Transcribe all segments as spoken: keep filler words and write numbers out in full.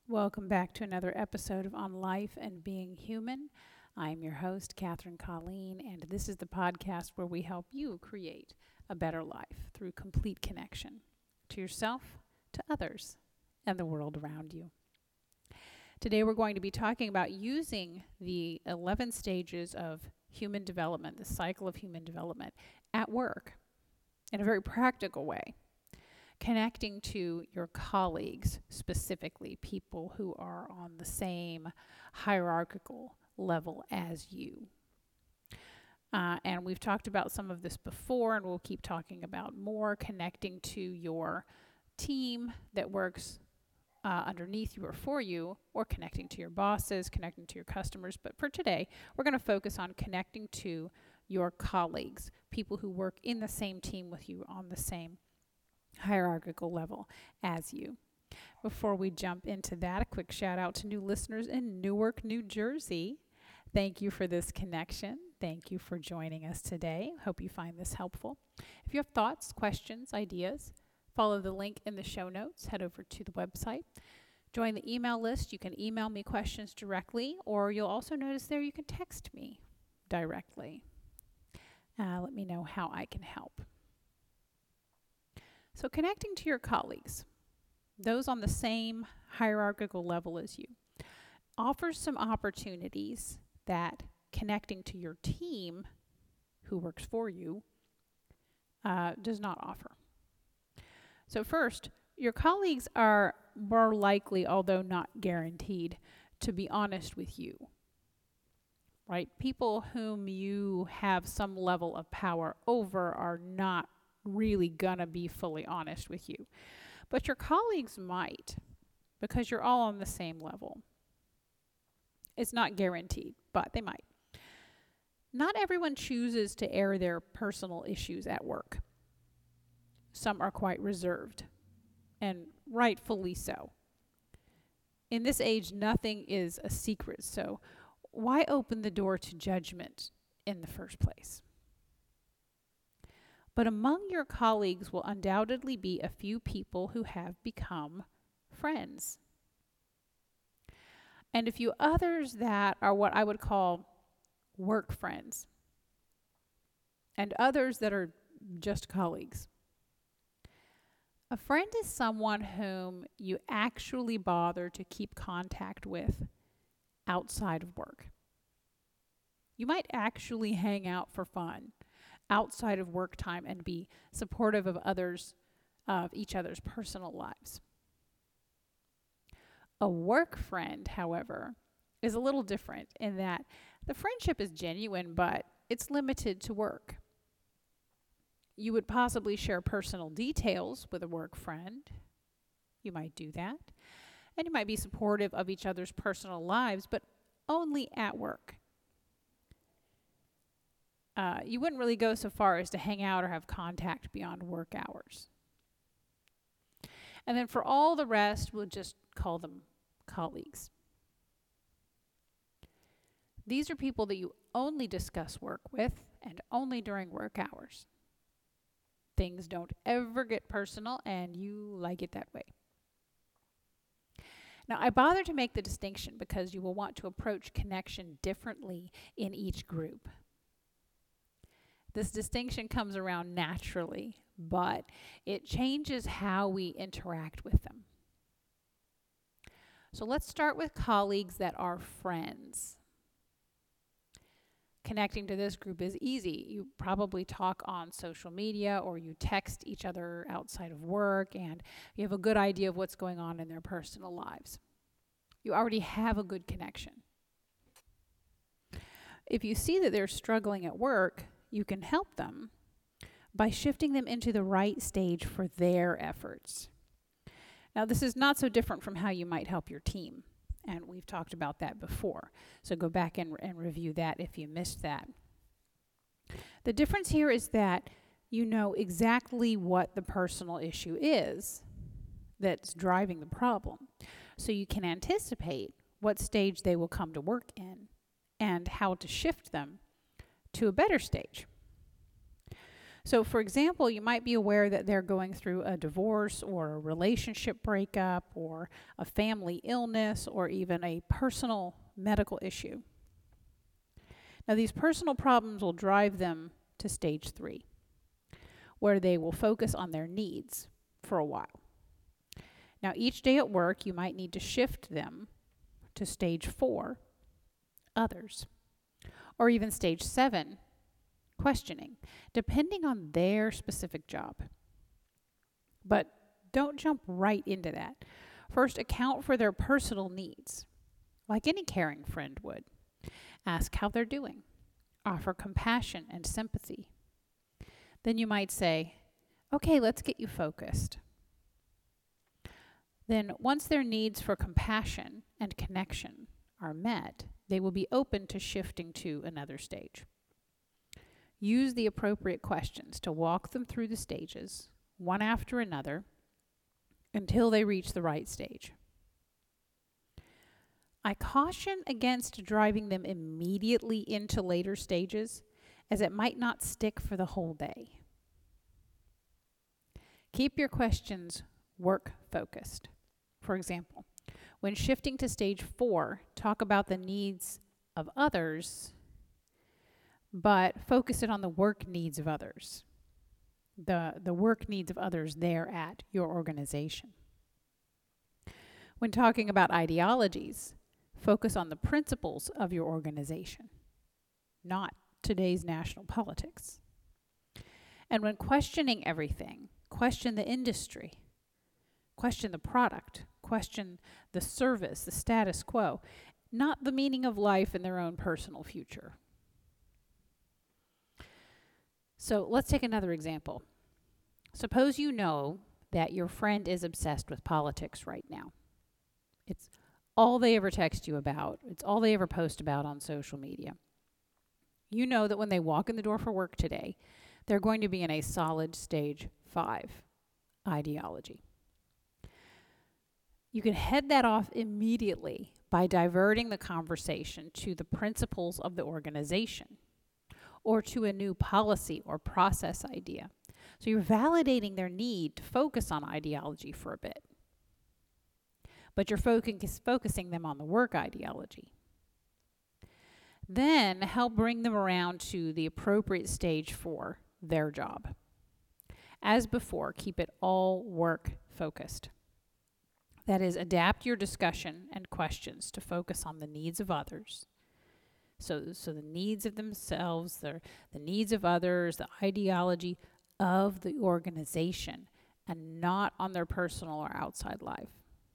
Welcome back to another episode of On Life and Being Human. I'm your host, Catherine Colleen, and this is the podcast where we help you create a better life through complete connection to yourself, to others, and the world around you. Today we're going to be talking about using the eleven stages of human development, the cycle of human development, at work in a very practical way. Connecting to your colleagues, specifically people who are on the same hierarchical level as you. Uh, and we've talked about some of this before, and we'll keep talking about more, connecting to your team that works uh, underneath you or for you, or connecting to your bosses, connecting to your customers. But for today, we're going to focus on connecting to your colleagues, people who work in the same team with you on the same hierarchical level as you. Before we jump into that, a quick shout out to new listeners in Newark, New Jersey. Thank you for this connection. Thank you for joining us today. Hope you find this helpful. If you have thoughts, questions, ideas, follow the link in the show notes. Head over to the website. Join the email list. You can email me questions directly, or you'll also notice there you can text me directly. Uh, let me know how I can help. So connecting to your colleagues, those on the same hierarchical level as you, offers some opportunities that connecting to your team, who works for you, uh, does not offer. So first, your colleagues are more likely, although not guaranteed, to be honest with you, right? People whom you have some level of power over are not really gonna be fully honest with you. But your colleagues might, because you're all on the same level. It's not guaranteed, but they might. Not everyone chooses to air their personal issues at work. Some are quite reserved, and rightfully so. In this age, nothing is a secret, so why open the door to judgment in the first place? But among your colleagues will undoubtedly be a few people who have become friends. And a few others that are what I would call work friends. And others that are just colleagues. A friend is someone whom you actually bother to keep contact with outside of work. You might actually hang out for fun outside of work time and be supportive of others, of each other's personal lives. A work friend, however, is a little different in that the friendship is genuine, but it's limited to work. You would possibly share personal details with a work friend. You might do that. And you might be supportive of each other's personal lives, but only at work. Uh, you wouldn't really go so far as to hang out or have contact beyond work hours. And then for all the rest, we'll just call them colleagues. These are people that you only discuss work with and only during work hours. Things don't ever get personal, and you like it that way. Now, I bother to make the distinction because you will want to approach connection differently in each group. This distinction comes around naturally, but it changes how we interact with them. So let's start with colleagues that are friends. Connecting to this group is easy. You probably talk on social media or you text each other outside of work, and you have a good idea of what's going on in their personal lives. You already have a good connection. If you see that they're struggling at work, you can help them by shifting them into the right stage for their efforts. Now, this is not so different from how you might help your team, and we've talked about that before. So go back and, and review that if you missed that. The difference here is that you know exactly what the personal issue is that's driving the problem. So you can anticipate what stage they will come to work in and how to shift them to a better stage. So, for example, you might be aware that they're going through a divorce or a relationship breakup or a family illness or even a personal medical issue. Now, these personal problems will drive them to stage three, where they will focus on their needs for a while. Now, each day at work, you might need to shift them to stage four, others, or even stage seven, questioning, depending on their specific job. But don't jump right into that. First, account for their personal needs, like any caring friend would. Ask how they're doing. Offer compassion and sympathy. Then you might say, okay, let's get you focused. Then, once their needs for compassion and connection are met, they will be open to shifting to another stage. Use the appropriate questions to walk them through the stages, one after another, until they reach the right stage. I caution against driving them immediately into later stages, as it might not stick for the whole day. Keep your questions work-focused. For example, when shifting to stage four, talk about the needs of others, but focus it on the work needs of others, the, the work needs of others there at your organization. When talking about ideologies, focus on the principles of your organization, not today's national politics. And when questioning everything, question the industry, question the product, question the service, the status quo, not the meaning of life in their own personal future. So let's take another example. Suppose you know that your friend is obsessed with politics right now. It's all they ever text you about. It's all they ever post about on social media. You know that when they walk in the door for work today, they're going to be in a solid stage five ideology. You can head that off immediately by diverting the conversation to the principles of the organization or to a new policy or process idea. So you're validating their need to focus on ideology for a bit. But you're focus, focusing them on the work ideology. Then help bring them around to the appropriate stage for their job. As before, keep it all work focused. That is, adapt your discussion and questions to focus on the needs of others. So, so the needs of themselves, the, the needs of others, the ideology of the organization, and not on their personal or outside life.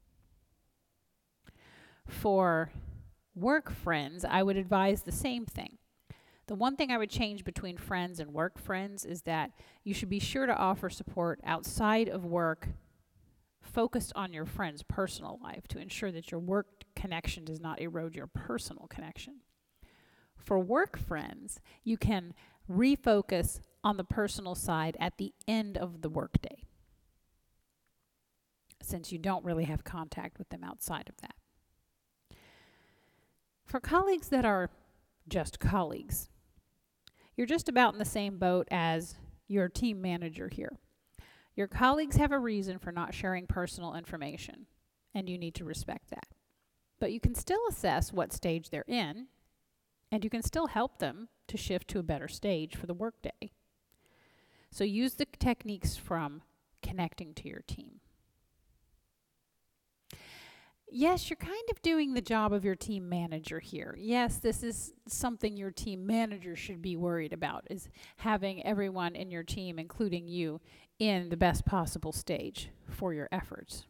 For work friends, I would advise the same thing. The one thing I would change between friends and work friends is that you should be sure to offer support outside of work, focused on your friend's personal life to ensure that your work connection does not erode your personal connection. For work friends, you can refocus on the personal side at the end of the workday, since you don't really have contact with them outside of that. For colleagues that are just colleagues, you're just about in the same boat as your team manager here. Your colleagues have a reason for not sharing personal information, and you need to respect that. But you can still assess what stage they're in, and you can still help them to shift to a better stage for the workday. So use the techniques from connecting to your team. Yes, you're kind of doing the job of your team manager here. Yes, this is something your team manager should be worried about, is having everyone in your team, including you, in the best possible stage for your efforts.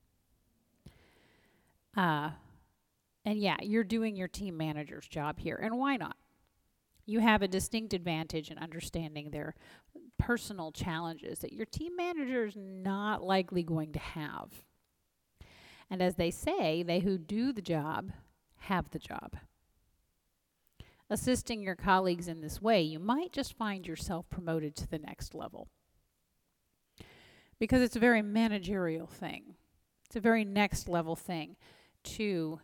Uh, and yeah, you're doing your team manager's job here, and why not? You have a distinct advantage in understanding their personal challenges that your team manager is not likely going to have. And as they say, they who do the job have the job. Assisting your colleagues in this way, you might just find yourself promoted to the next level. Because it's a very managerial thing. It's a very next level thing to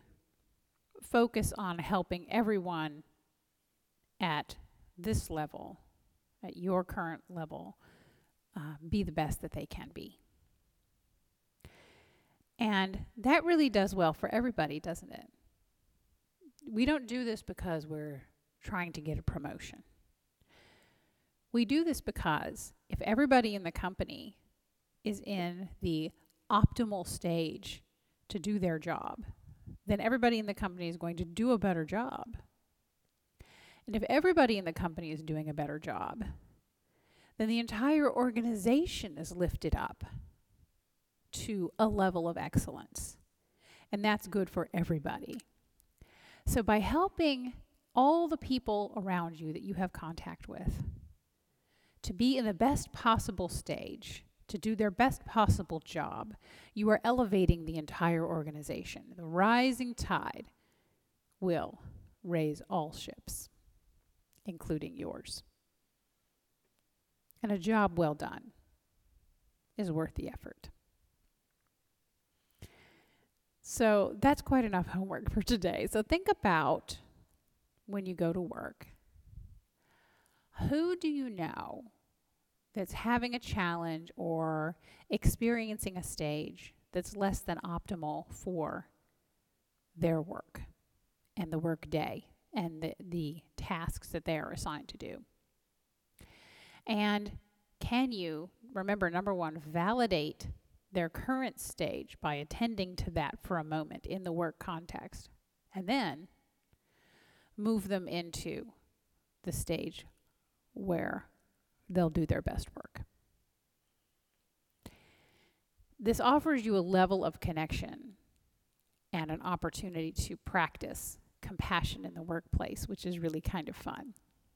focus on helping everyone at this level at your current level, uh, be the best that they can be. And that really does well for everybody, doesn't it? We don't do this because we're trying to get a promotion. We do this because if everybody in the company is in the optimal stage to do their job, then everybody in the company is going to do a better job. And if everybody in the company is doing a better job, then the entire organization is lifted up to a level of excellence. And that's good for everybody. So by helping all the people around you that you have contact with to be in the best possible stage, to do their best possible job, you are elevating the entire organization. The rising tide will raise all ships, including yours. And a job well done is worth the effort. So that's quite enough homework for today. So think about when you go to work, who do you know that's having a challenge or experiencing a stage that's less than optimal for their work and the work day and the, the tasks that they are assigned to do? And can you, remember, number one, validate their current stage by attending to that for a moment in the work context, and then move them into the stage where they'll do their best work. This offers you a level of connection and an opportunity to practice compassion in the workplace, which is really kind of fun.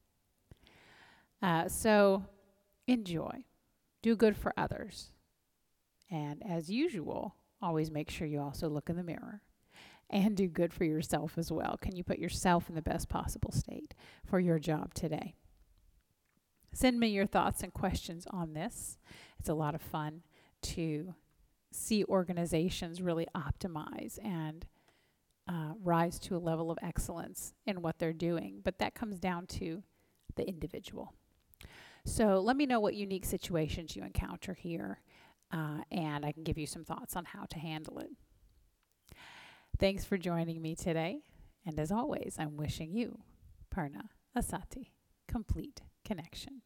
Uh, so enjoy. Do good for others. And as usual, always make sure you also look in the mirror and do good for yourself as well. Can you put yourself in the best possible state for your job today? Send me your thoughts and questions on this. It's a lot of fun to see organizations really optimize and uh, rise to a level of excellence in what they're doing. But that comes down to the individual. So let me know what unique situations you encounter here. Uh, and I can give you some thoughts on how to handle it. Thanks for joining me today. And as always, I'm wishing you, Purna Asati, complete connection.